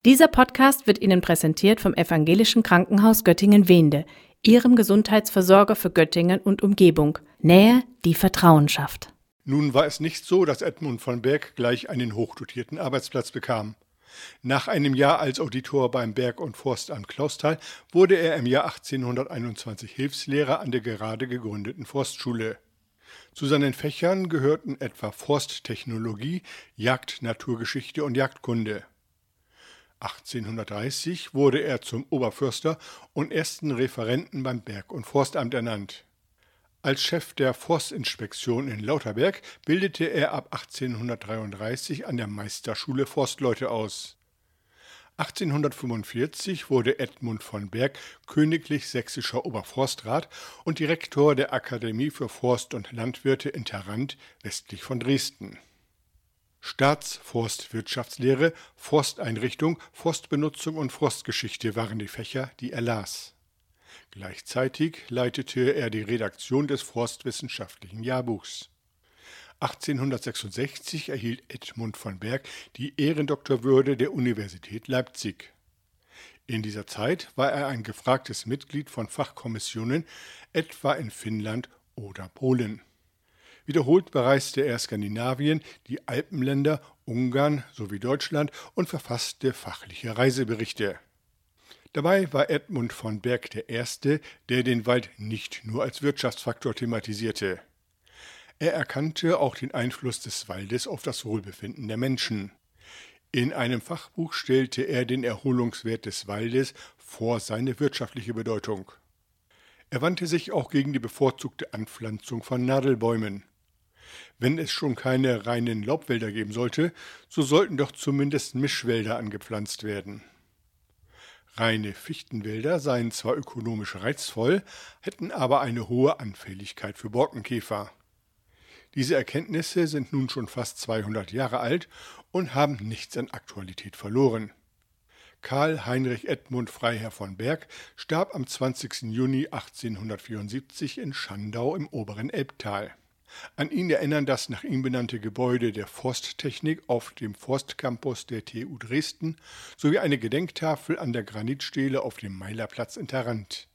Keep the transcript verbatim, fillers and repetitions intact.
Dieser Podcast wird Ihnen präsentiert vom Evangelischen Krankenhaus Göttingen-Wehnde, Ihrem Gesundheitsversorger für Göttingen und Umgebung. Nähe, die Vertrauen schafft. Nun war es nicht so, dass Edmund von Berg gleich einen hochdotierten Arbeitsplatz bekam. Nach einem Jahr als Auditor beim Berg- und Forstamt Clausthal wurde er im Jahr achtzehnhunderteinundzwanzig Hilfslehrer an der gerade gegründeten Forstschule. Zu seinen Fächern gehörten etwa Forsttechnologie, Jagd-Naturgeschichte und Jagdkunde. achtzehnhundertdreißig wurde er zum Oberförster und ersten Referenten beim Berg- und Forstamt ernannt. Als Chef der Forstinspektion in Lauterberg bildete er ab achtzehnhundertdreiunddreißig an der Meisterschule Forstleute aus. achtzehnhundertfünfundvierzig wurde Edmund von Berg königlich sächsischer Oberforstrat und Direktor der Akademie für Forst- und Landwirte in Tharant westlich von Dresden. Staatsforstwirtschaftslehre, Forsteinrichtung, Forstbenutzung und Forstgeschichte waren die Fächer, die er las. Gleichzeitig leitete er die Redaktion des Forstwissenschaftlichen Jahrbuchs. achtzehnhundertsechsundsechzig erhielt Edmund von Berg die Ehrendoktorwürde der Universität Leipzig. In dieser Zeit war er ein gefragtes Mitglied von Fachkommissionen, etwa in Finnland oder Polen. Wiederholt bereiste er Skandinavien, die Alpenländer, Ungarn sowie Deutschland und verfasste fachliche Reiseberichte. Dabei war Edmund von Berg der Erste, der den Wald nicht nur als Wirtschaftsfaktor thematisierte. Er erkannte auch den Einfluss des Waldes auf das Wohlbefinden der Menschen. In einem Fachbuch stellte er den Erholungswert des Waldes vor seine wirtschaftliche Bedeutung. Er wandte sich auch gegen die bevorzugte Anpflanzung von Nadelbäumen. Wenn es schon keine reinen Laubwälder geben sollte, so sollten doch zumindest Mischwälder angepflanzt werden. Reine Fichtenwälder seien zwar ökonomisch reizvoll, hätten aber eine hohe Anfälligkeit für Borkenkäfer. Diese Erkenntnisse sind nun schon fast zweihundert Jahre alt und haben nichts an Aktualität verloren. Karl Heinrich Edmund Freiherr von Berg starb am zwanzigsten Juni achtzehnhundertvierundsiebzig in Schandau im oberen Elbtal. An ihn erinnern das nach ihm benannte Gebäude der Forsttechnik auf dem Forstcampus der T U Dresden sowie eine Gedenktafel an der Granitstele auf dem Meilerplatz in Tharant.